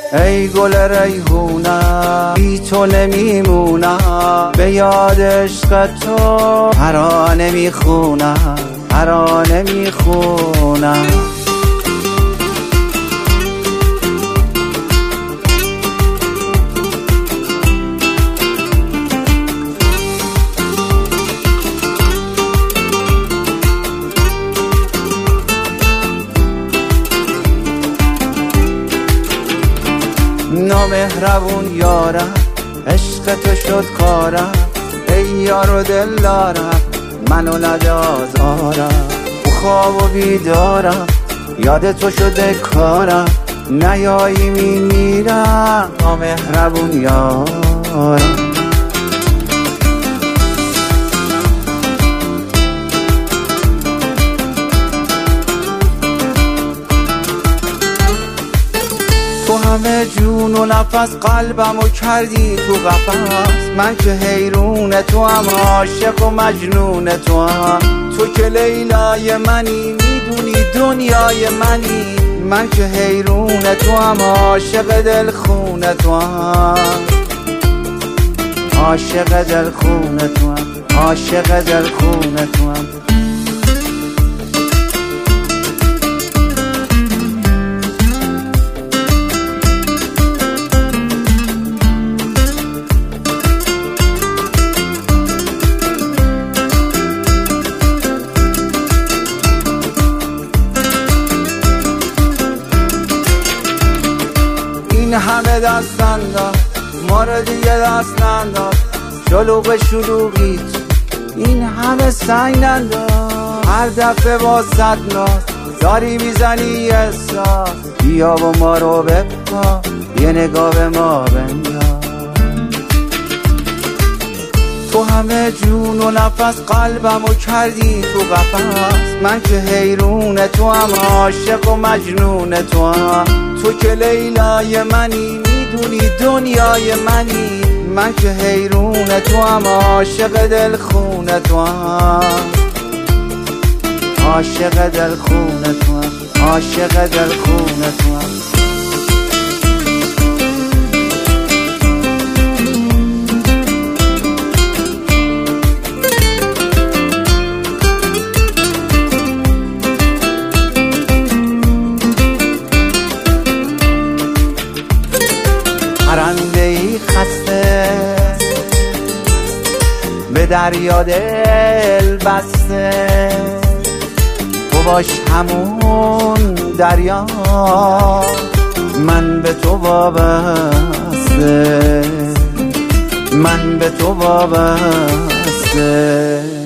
ای گل ریحونم بی تو نمیمونم، به یاد عشق تو ترانه میخونم، ترانه میخونم. نامهربون یارم عشق تو شد کارم، ای یار و دل دارم منو نده آزارم. خواب و بیدارم یاد تو شده کارم، نیایی میمیرم نامهربون یارم. تو همه جون و نفس قلبمو کردی تو قفس، من که حیرون تو هم عاشق و مجنون تو هم. تو که لیلای منی میدونی دنیای منی، من که حیرون تو هم عاشق دلخون تو هم، عاشق دلخون تو هم، عاشق دلخون تو هم. این همه دست انداز ما رو دیگه دست ننداز، شلوغ شلوغیت این همه سنگ ننداز. هر دفعه با صد ناز داری میزنی احساس، بیا و ما رو بپا یه نگاه به ما بنداز. تو همه جون و نفس قلبمو کردی تو قفس، من که حیرون تو هم عاشق و مجنون تو هم. تو که لیلای منی میدونی دنیای منی، من که حیرون تو هم عاشق دلخون تو هم، عاشق دلخون تو هم، عاشق دلخون تو هم. پرنده‌ای خسته به دریا دل بسته، تو باش همون دریا من به تو وابسته، من به تو وابسته.